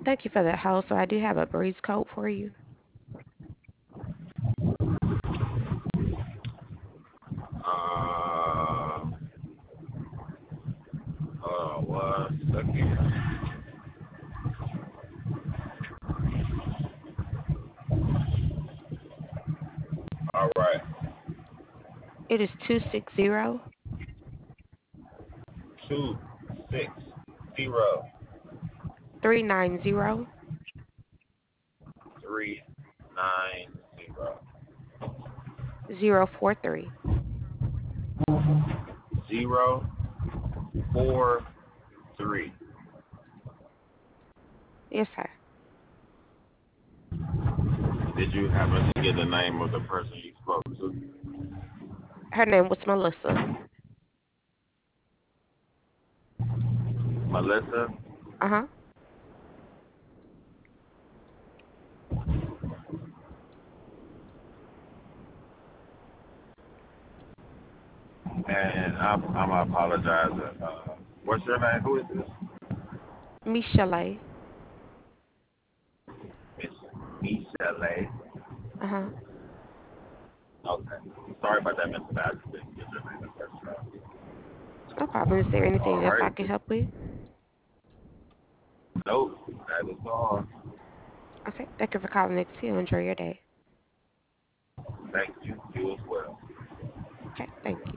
Thank you for that hold. So I do have a breeze coat for you. Um, one second. All right. It is 260 Two, six, zero, 390 three, nine, zero, 043. zero, four, three. Yes, sir. Did you happen to get the name of the person you spoke to? Her name was Melissa. Melissa? Uh-huh. And I'm apologizing. What's your name? Who is this? Michelle. Miss Michelle. Uh-huh. Okay. Sorry about that, Miss Bad. I didn't get your name the first time. No problem. Is there All anything else I right. can help with? Nope. That is all. Okay. Thank you for calling Nixie. Enjoy your day. Thank you. You as well. Okay. Thank you.